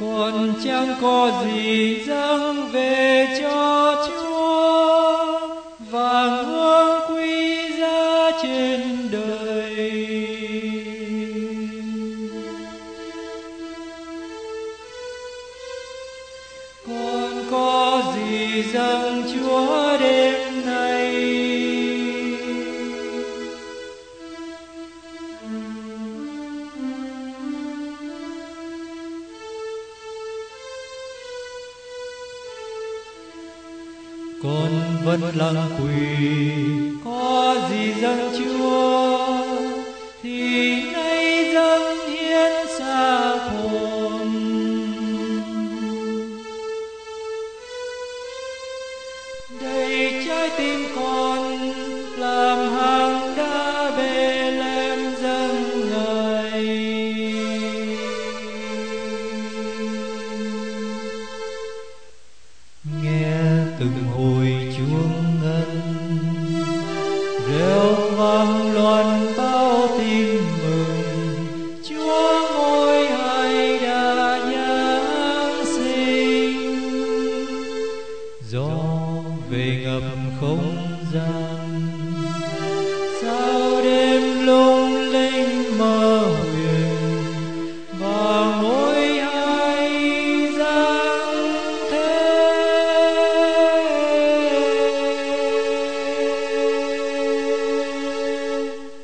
con chẳng có gì dâng về cho Chúa, vàng hương quý giá trên đời. Con có gì dâng Chúa đêm nay? Con vẫn lặng quỳ, có gì dâng Chúa thì nay dâng hiến xa hồn. Đây trái tim con làm hàng đá bê lem dâng Ngài. Nghe từng hồi chuông ngân reo vang loan báo tin mừng, Chúa ngôi hài đã giáng sinh. Gió về ngập không gian,